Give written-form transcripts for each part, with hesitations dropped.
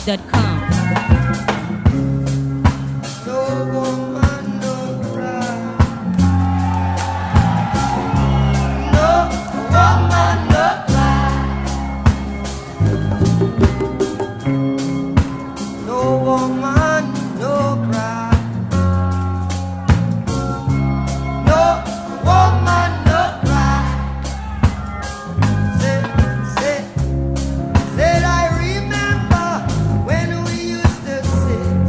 NinjaPhoenix.com. No woman, no cry. No woman, no cry. No woman, no cry. No woman, no cry. Said I remember when we used to sit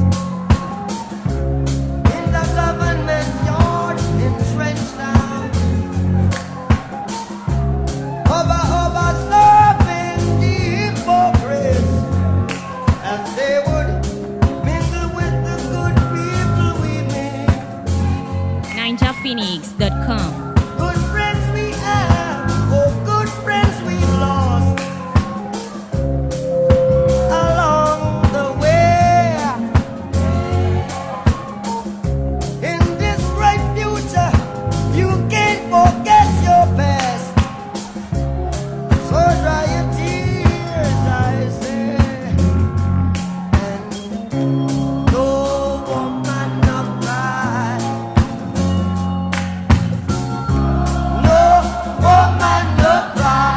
in the government yard in Trenchtown, over serving the hypocrites as they would mingle with the good people we made. NinjaPhoenix.com. Good friends we have, oh good friends we've lost along the way. In this bright future, you can't forget your past. So dry your tears, I say, and no woman no cry. No woman no cry.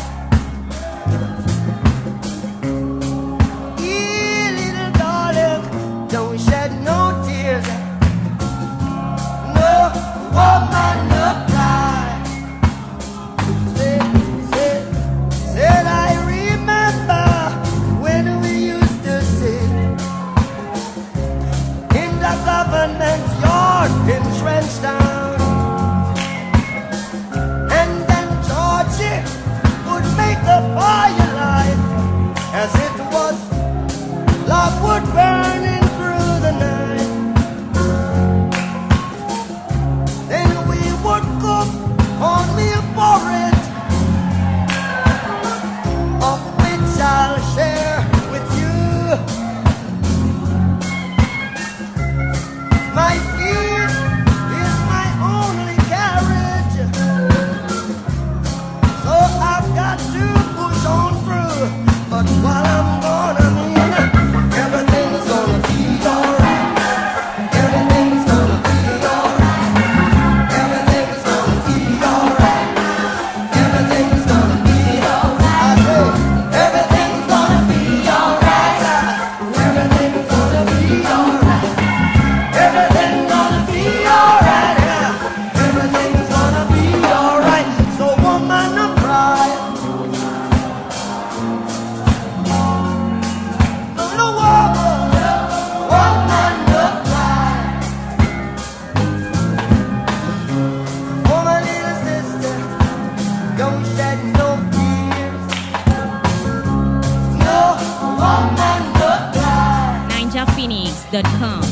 Little darling, don't shed no tears. No woman no cry. Said I remember when we used to sit in the government yard in Trenchtown, and then Georgie would make the firelight as it was logwood burning through the night. Then we would cook cornmeal porridge, of which I'll share with you. My feet is my only carriage, so I've got to push on through. But while I'm gone, I mean, everything's gonna be alright. Everything's gonna be alright. Everything's gonna be alright. Everything's gonna be alright. I say, everything's gonna be alright. Everything's gonna be alright. Everything's gonna be alright. Everything's gonna be alright. So woman, don't cry. No woman, don't cry. Oh my little sister, don't shed no tears. No woman, don't cry. NinjaPhoenix.com.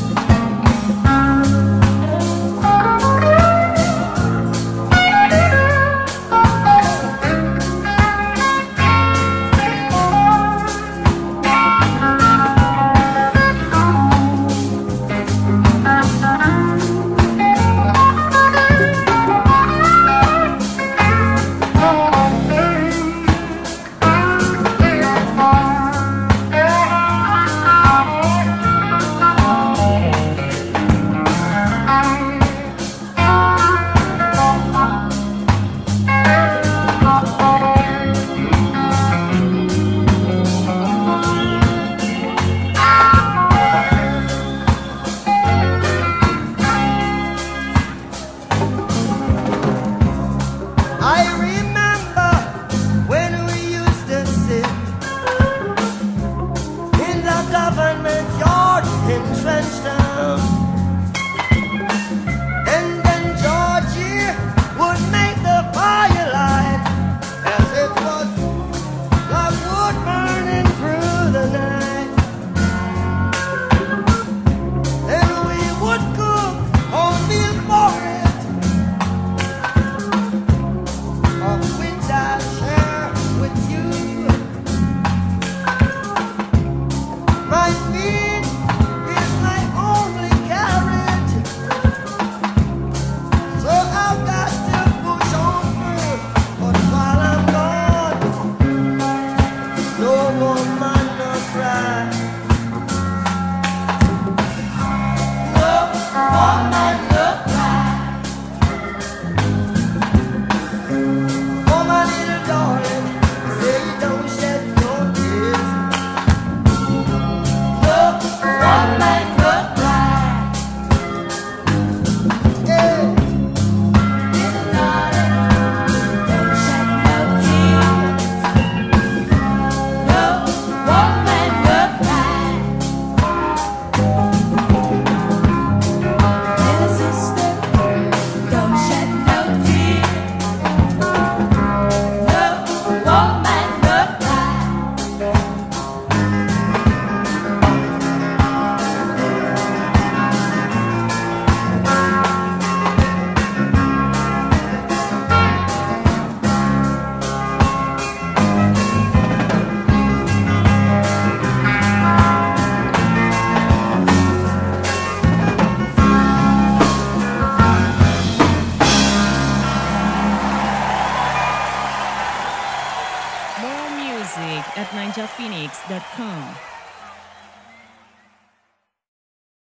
music at ninjaphoenix.com.